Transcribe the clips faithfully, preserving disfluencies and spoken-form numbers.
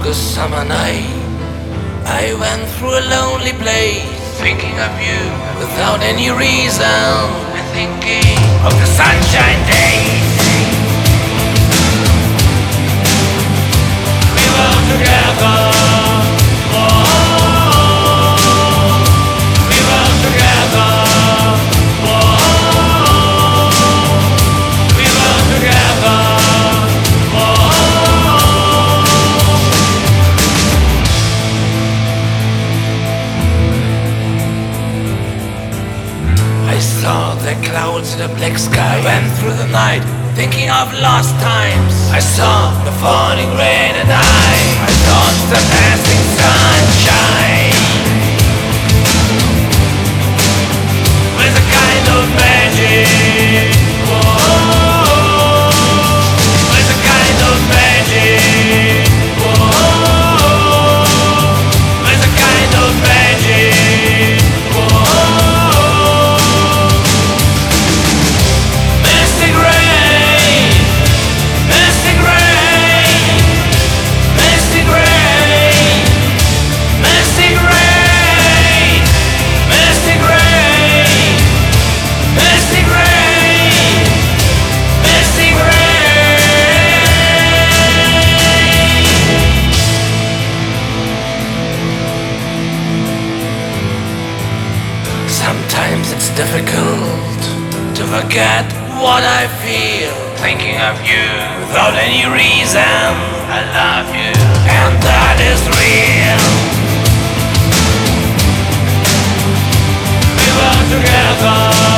August summer night, I went through a lonely place, thinking of you without any reason, and thinking of the sunshine days. We were together, oh, we were together, oh, we were together, oh. I saw the clouds in the black sky, went through the night, thinking of lost times. I saw the falling rain and I, I thought the passing sunshine with a kind of magic, whoa, with a kind of magic, whoa, with a kind of magic, whoa. Sometimes it's difficult to forget what I feel, thinking of you without any reason. I love you, and that is real. We were together,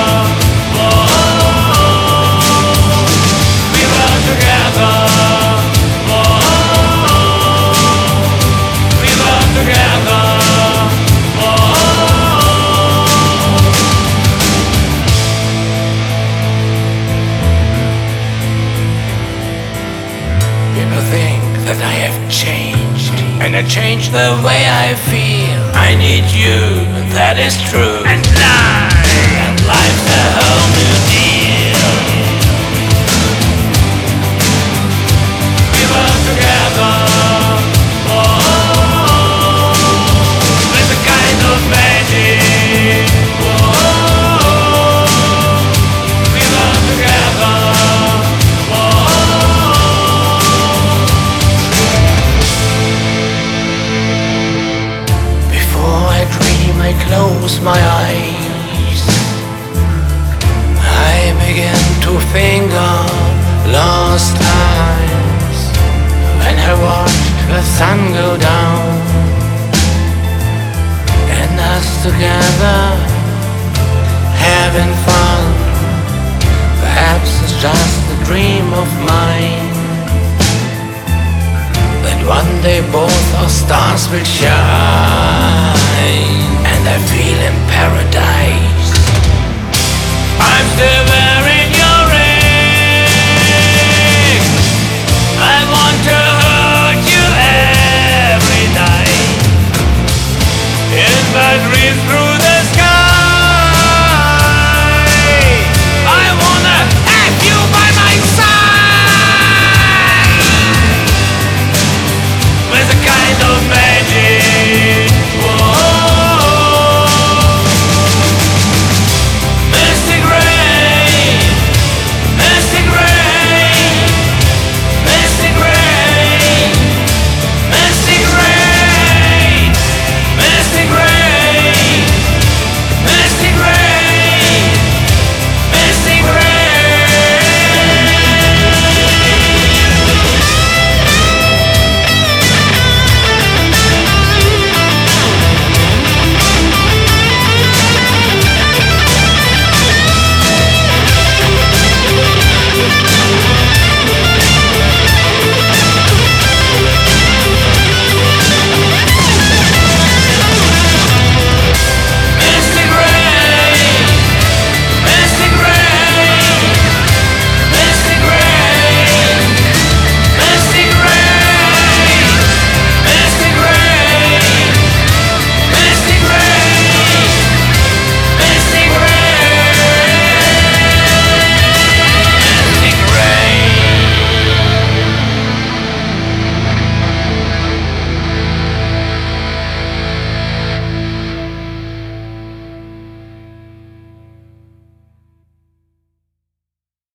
oh, we were together, oh, we were together. People think that I have changed, and I changed the way I feel. I need you, and that is true. And life, and life's a whole new deal. We were together, oh, with a kind of magic, oh, we were together, oh. I close my eyes, I begin to think of lost times, when I watched the sun go down, and us together having fun. Perhaps it's just a dream of mine, that one day both our stars will shine, and I feel in paradise. I'm still wearing your ring. I want to hold you every night in my dreams through